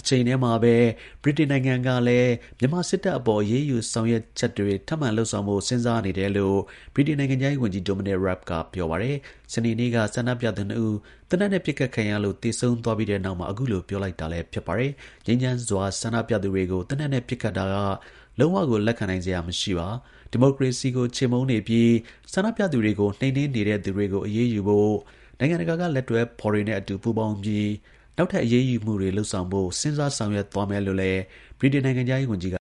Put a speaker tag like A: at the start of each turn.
A: ချိန်တည်းမှာပဲ ဗြိတိန်နိုင်ငံကလည်း မြန်မာစစ်တပ်အပေါ် အရေးယူဆောင်ရွက်ချက်တွေ ထပ်မံလုပ်ဆောင်ဖို့ စဉ်းစားနေတယ်လို့ ဗြိတိန်နိုင်ငံခြားရေးဝန်ကြီး Dominic Raab က ပြောပါတယ်။ စနေနေ့က ဆန္ဒပြသူ 2 ဦး သေနတ်နဲ့ ပစ်ခတ်ခံရလို့ သေဆုံးသွားပြီးတဲ့နောက်မှာ အခုလို ပြောလိုက်တာလည်း ဖြစ်ပါတယ်။ ငြိမ်းချမ်းစွာ ဆန္ဒပြသူတွေကို သေနတ်နဲ့ ပစ်ခတ်တာက လုံးဝကို လက်ခံနိုင်စရာ မရှိပါ။ ဒီမိုကရေစီကို ချေမှုန်းနေပြီး ဆန္ဒပြသူတွေကို နှိမ်နင်းနေတဲ့သူတွေကို အရေးယူဖို့ နိုင်ငံတကာက လက်တွဲဖော်တွေနဲ့အတူ ပူးပေါင်းပြီး နောက်ထပ် အရေးယူမှုတွေ လုပ်ဆောင်ဖို့ စဉ်းစားဆောင်ရွက်သွားမယ်လို့လည်း ဗြိတိန်နိုင်ငံခြားရေးဝန်ကြီးက